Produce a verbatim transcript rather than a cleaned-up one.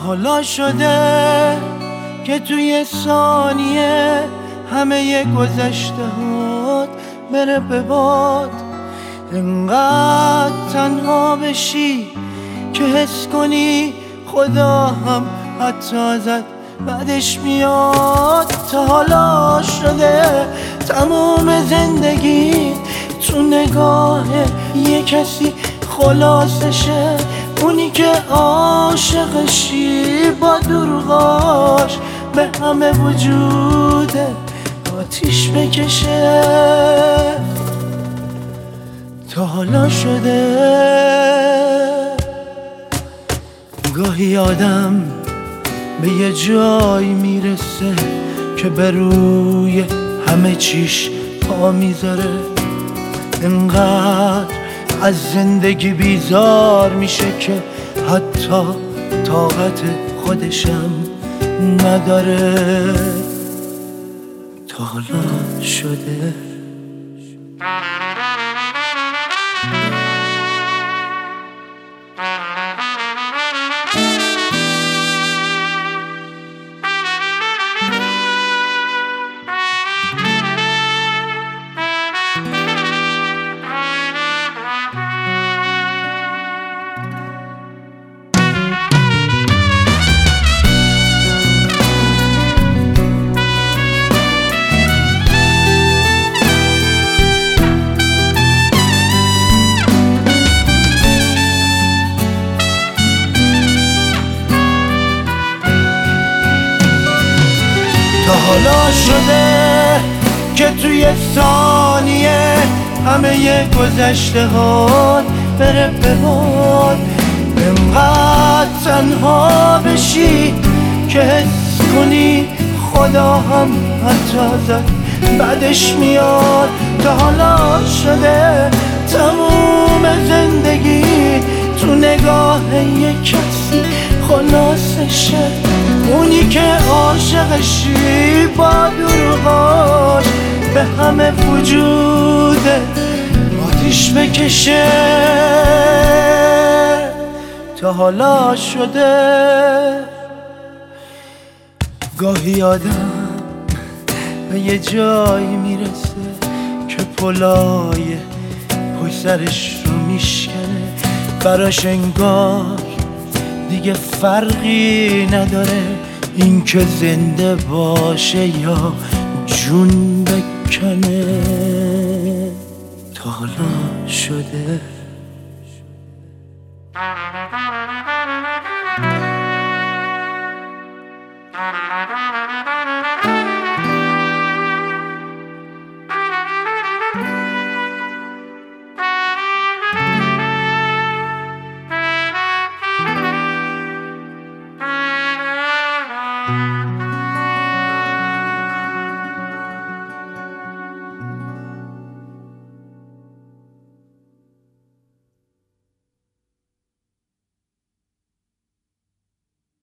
حالا شده که توی ثانیه همه گذشته هات بره به باد، انقدر تنها بشی که حس کنی خدا هم حتی ازت بعدش میاد. تا حالا شده تمام زندگی تو نگاه یه کسی خلاصشه، اونی که عاشقشی با دروغاش به همه وجود آتیش بکشه. تا حالا شده گاهی آدم به یه جای میرسه که به روی همه چیش پا میذاره، انقدر از زندگی بیزار میشه که حتی طاقت خودشم نداره. تا حالا شده تا حالا شده که توی ثانیه همه گذشته هات بره به باد، انقدر تنها بشی که حس کنی خدا هم حتی ازت بعدش میاد. تا حالا شده تموم زندگی تو نگاه یک کسی خلاصشه، اونی که عاشقشی با دروغاش به همه وجود آتیش بکشه. تا حالا شده گاهی آدم به یه جایی میرسه که پلای پشت سرش رو میشکنه، براش انگار دیگه فرقی نداره این که زنده باشه یا جون بکنه. تا حالا شده